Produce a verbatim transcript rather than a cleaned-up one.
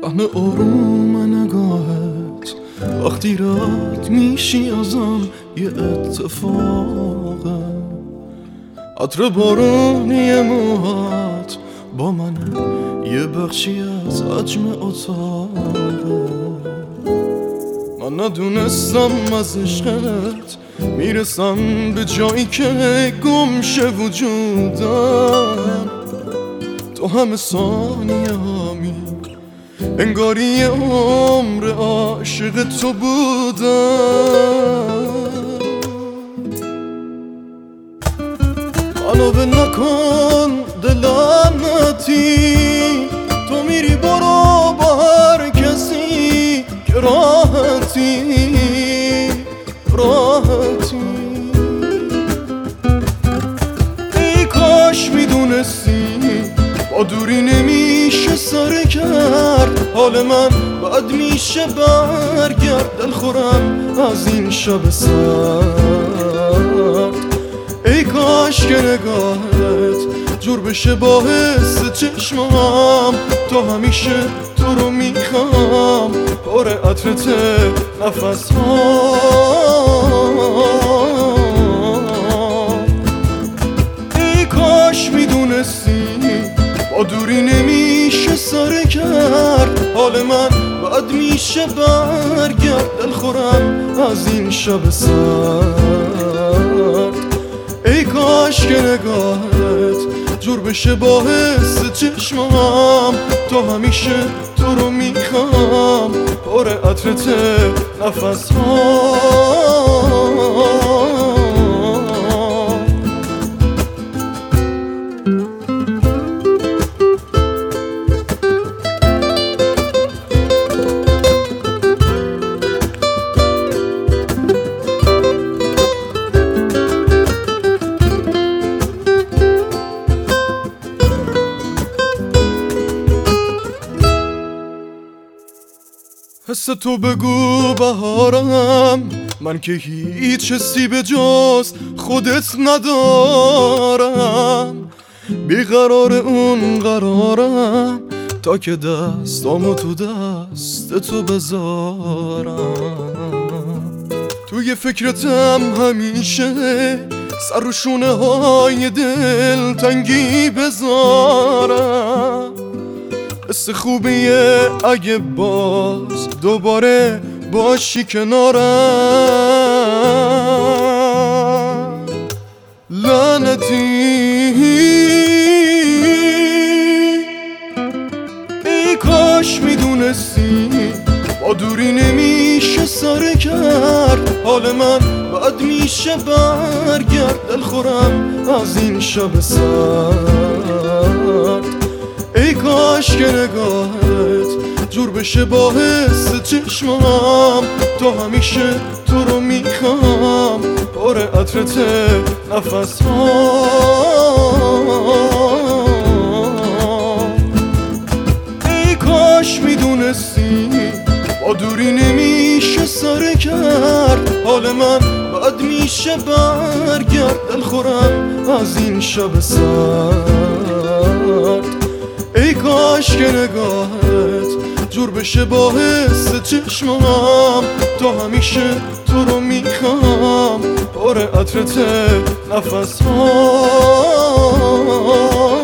همه آروم نگاهت وقتی رد میشی ازم یه اتفاقه. عطر بارونی موهات با منه، یه بخشی از حجم اتاقه. من ندونستم از عشقت میرسم به جایی که گم شه وجودم. تو همه ثانیه هامی انگاری یه عمر عاشق تو بودم. منو به نکن دلعنتی، تو میری برو با هر کسی که راحتی راحتی. ای کاش میدونستی با دوری نمیشه سر کرد حال من، بعد میشه برگرد دلخورم از این شب سرد. ای کاش که نگاهت جور بشه با حس چشمام، تو همیشه تو رو میخوام پر عطرت نفس ها. ای کاش میدونستی با دوری نمیشه سر کرد حال من، بعد میشه برگرد دلخورم از این شب سرد. ای کاش که نگاهت جور بشه با حس چشمام، تو همیشه تو رو میخوام پر عطرت نفس ها. حس تو بگو بهارم، من که هیچ حسی به جز خودت ندارم. بیقرار اون قرارم تا که دستامو تو دست تو بذارم. توی فکرتم همیشه سر رو شونه های دل تنگی بذارم. حس خوبیه اگه باز دوباره باشی کنارم. لعنتی ای کاش میدونستی با دوری نمیشه سر کرد حال من، بعد میشه برگرد دلخورم از این شب سرد. ای کاش که نگاهت جور بشه با حس چشمام، تو همیشه تو رو میخوام پر عطرت نفس ها. ای کاش میدونستی با دوری نمیشه سر کرد حال من، بعد میشه برگرد دلخورم از این شب سرد. ای کاش که نگاهت جور بشه با حس چشمام، تو همیشه تو رو میخوام پر عطرت نفس ها.